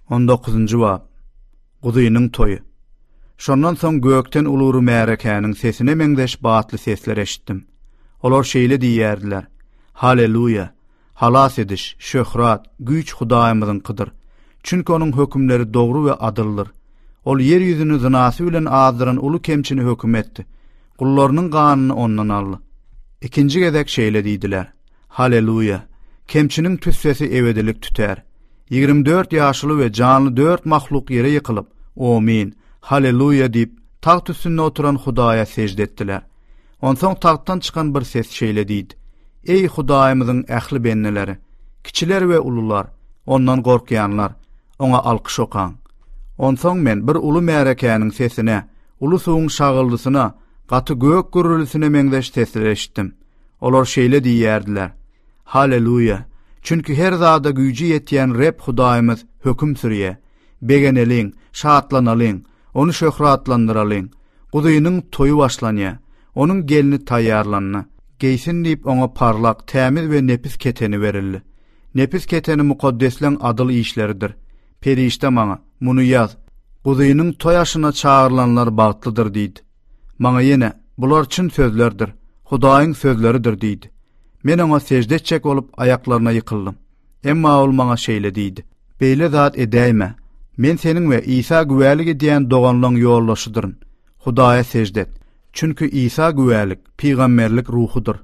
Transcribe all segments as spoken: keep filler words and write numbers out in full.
on dokuzuncu bab. Gudynyň toyu. Şondan soň gökten ulary märekäniň sesine meňdeş batly sesler eşitdim. Olar şeýle diýerdiler: Halleluya! Halas ediş, şöhrat, güýç Hudaýymyzyňkydyr. Çünki onuň hökümleri dogry we adyldyr. Ol yer ýüzüni zynasy bilen azdyran uly kemçini höküm etdi. Gullarynyň ganyny ondan aldy. İkinji gezek şeýle diýdiler: Halleluya! Kemçiniň tüssesi ebedilik tüter. ýygrimi dört ýaşly we canly dört mahluk yere ýykylyp, Amin, Halleluya diýip tagt üstünde oturan Hudaýa secde etdiler. Onsoň tagtdan çykan bir ses şeýle diýdi: Ey Hudaýymyzyň ähli benneleri, kiçiler we ulular, ondan gorkýanlar, oňa alkyş okan. Onsoň men bir uly märekäniň sesine, uly suwuň şagyldysyna, gaty gök gürülüsine meňdeş sesler eşitdim. Olar şeýle diýerdiler: Halleluya! Çünki her zada güýji ýetýän Reb Hudaýymyz höküm sürýär. Begeneliň, şatlanalyň, onu şöhratlandyralyň. Gudynyň toyu başlanýar. Onuň gelini taýýarlanýar. Geysin diýip oňa parlak, tämiz we nepis keteni berildi. Nepis keteni mukaddesleň adyl işleridir. Perişte maňa, muny ýaz. Gudynyň toy aşyna çağırlanlar bagtlydyr diýdi. Maňa ýene, bular çyn sözlerdir. Hudaýyň sözleridir diýdi. Men oňa secde etjek bolup aýaklaryna ýykyldım. Emma ol maňa şeýle diýdi: Beýle zat edäýme. Men seniň we İsa güwälik edýän doganlaryň ýollaşydyryn. Hudaýa secde et. Çünki İsa güwälik, peýgamberlik ruhudyr.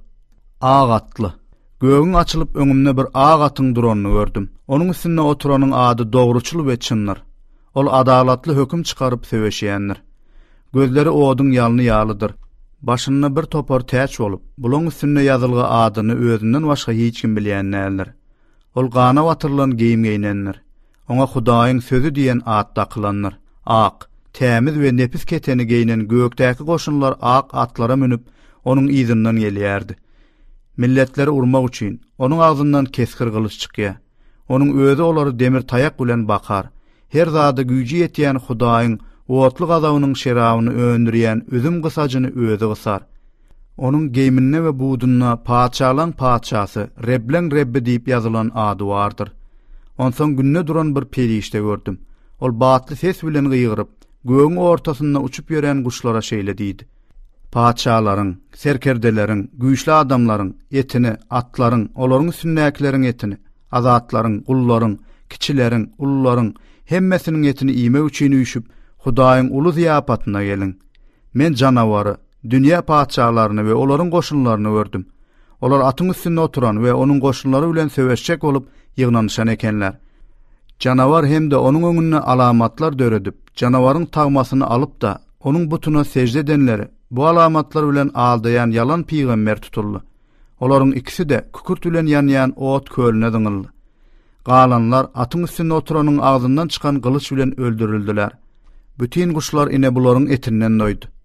Agatly. Göğüň açylyp öňümde bir agatyň duranyny gördüm. Onuň üstünde oturanyň ady dogruçul we çynnyr. Ol adalatly höküm çykaryp söweşýändir. Gözleri oduň ýalyny ýalydyr. Başyna bir topar täç bolup, bulan üstünde ýazylgy adyny özünden başga hiç kim bilýän näler. Ol gana watyrlan geyim geýnenler. Oňa Hudaýyň sözü diýen ad taklanlar. Ak, tämiz we nepis keteni geýnen gökdäki goşunlar ak atlara münüp onuň izinden gelýärdi. Milletleri urmak üçin onuň agzyndan keskir gylyç çykýar. Onuň özü olary demir taýak bilen bakar. Her zada güýji ýetýän Hudaýyň Oğatlı gazawının şerawyny öndürýän üzüm gysaçyny özü gysar. Onuň geýminne we budunna paçalan paçasy, Rebleň Rebbi diýip ýazylan ady bardyr. Onsoň günne duran bir perişte gördüm. Ol batly ses bilen gyýgyryp, göğüň ortasynda uçup ýören guşlara şeýle diýdi: Paçalaryň, serkerdeleriň, güýçli adamlaryň etini, atlaryň, olaryň üstündäkileriň etini, azatlaryň, gullaryň, kiçileriň, ulularyň hemmesiniň etini iýmek üçin üýşüp Hudaýyň uly ziyapatyna gelin. Men janawary, dünýä paçalaryny we olaryň goşunlaryny gördüm. Olar atyň üstünde oturan we onuň goşunlary bilen söweşjek bolup ýygnanýan ekenler. Janawar hem de onuň öňüne alamatlar döredip, janawaryň tagmasyny alyp da onuň butuna secde edenleri bu alamatlar bilen aldaýan yalan peýgamber tutuldy. Olaryň ikisi de kükürt bilen ýanýan ot kölüne dıňyldy. Galanlar atyň üstünde oturanyň agzyndan çykan gylyç bilen öldürildiler. Bütün kuşlar ine bularyň etinden doýdy.